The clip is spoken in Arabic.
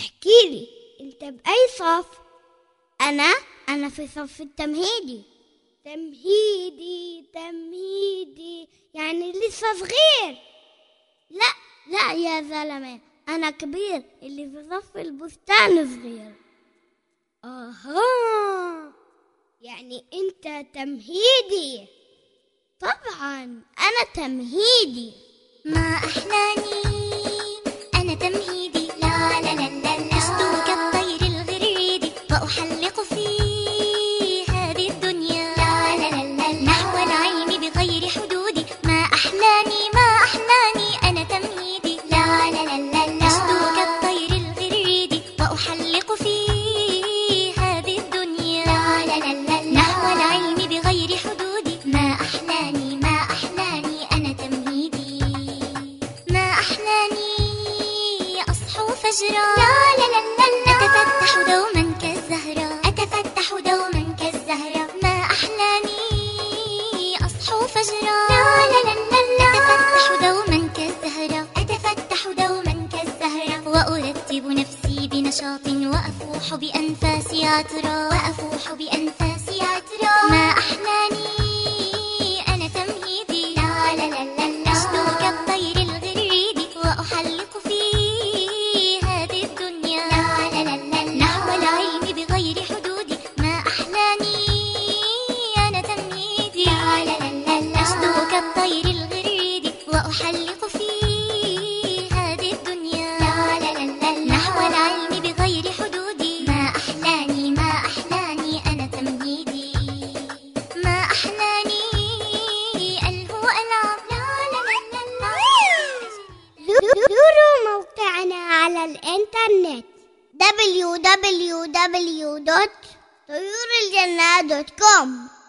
احكيلي انت بأي صف؟ أنا في صف التمهيدي. تمهيدي يعني لسه صغير. لا يا زلمة، أنا كبير، اللي في صف البستان صغير. يعني أنت تمهيدي؟ طبعا أنا تمهيدي. ما أحلاني أنا تمهيدي، لا لا لا لا لا، أشدو كالطير الغريد وأحلق في هذه الدنيا، لا لا لا لا، نحو العين بغير حدود. ما أحلاني أنا تمهيدي، لا لا لا لا، أشدو كالطير الغريد وأحلق في هذه الدنيا، لا لا لا لا، نحو العين بغير حدود. ما أحلاني أنا تمهيدي. ما أحلاني أصحو فجرا، لا لا لا لا، أتفتح دوما كالزهرة، ما أحلاني أصحو فجرا، لا لا لا لا، أتفتح دوما كالزهرة، وأرتب نفسي بنشاط وأفوح بأنفاسي عطرا، ما أحلاني أنا تمهيدي، لا لا لا لا، أشدو كالطير الغريد وأحلق في هذه الدنيا، لا لا لا لا، نحو العين بغير حدود. ما أحلاني أنا تمهيدي، لا لا لا لا، أشدو كالطير الغريد وأحلق في هذه الدنيا، لا لا لا لا، نحو العين بغير حدود. ما أحلاني أنا تمهيدي. ما أحلاني ألهو ألعب، لا لا لا لا. زوروا موقعنا على الإنترنت www.طيورالجنة.com